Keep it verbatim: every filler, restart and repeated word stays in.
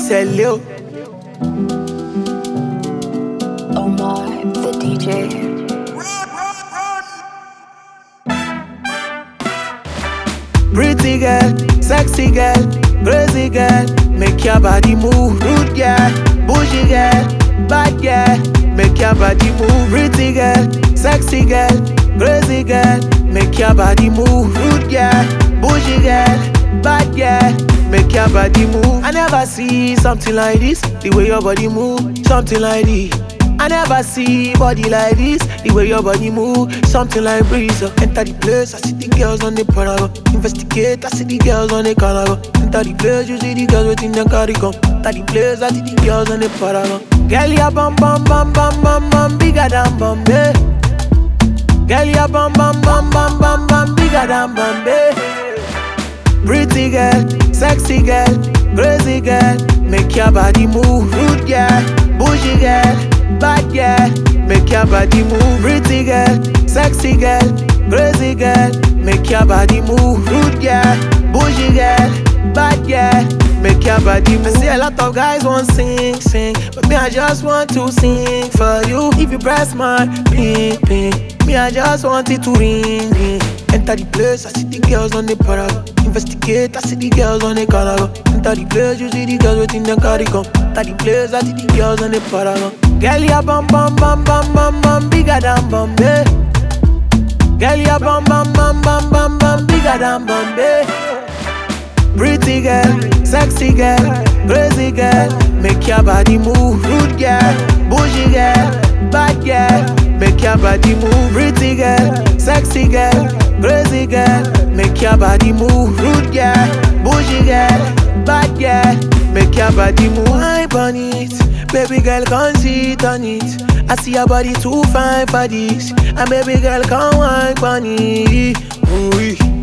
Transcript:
Celio. Oh my, the D J. Pretty girl, sexy girl, crazy girl, make your body move. Rude girl, bougie girl, bad girl, make your body move. Pretty girl, sexy girl, crazy girl, make your body move. Rude girl, bougie girl, bad girl, make your body move. I never see something like this, the way your body move, something like this. I never see body like this, the way your body move, something like breeze. uh. Enter the place, I see the girls on the parago. Investigate, I see the girls on the carnival. Enter the place, you see the girls waiting them carry come. Enter the place, I see the girls on the parago. Girl, ya bum bum bum bum bum bum, bigger than Bombay. Girl, ya bum bum bum bum bum bum, bigger than Bombay. Pretty girl, sexy girl, crazy girl, make your body move. Rude girl, bougie girl, bad girl, make your body move. Pretty girl, sexy girl, crazy girl, make your body move. Rude girl, bougie girl, bad girl, make your body move. I see a lot of guys want sing, sing, but me I just want to sing for you. If you press my ping, ping, me I just want it to ring, ring. Enter the place, I see the girls on the parago. Investigate, I see the girls on the carnival. Enter the place, you see the girls waiting them carry come. Enter the place, I see the girls on the parago. Girl, ya bum bum bum bum bum bum, bigger than Bombay. Girl, ya bum bum bum bum bum bum, bigger than Bombay. Pretty girl, sexy girl, crazy girl, make your body move. Rude girl, bougie girl, bad girl, make your body move. Pretty girl, sexy girl, crazy girl, make your body move. Rude girl, bougie girl, bad girl, make your body move. Hype on it, baby girl come sit on it. I see your body too fine for this, and baby girl come hype on it. Ooh-wee.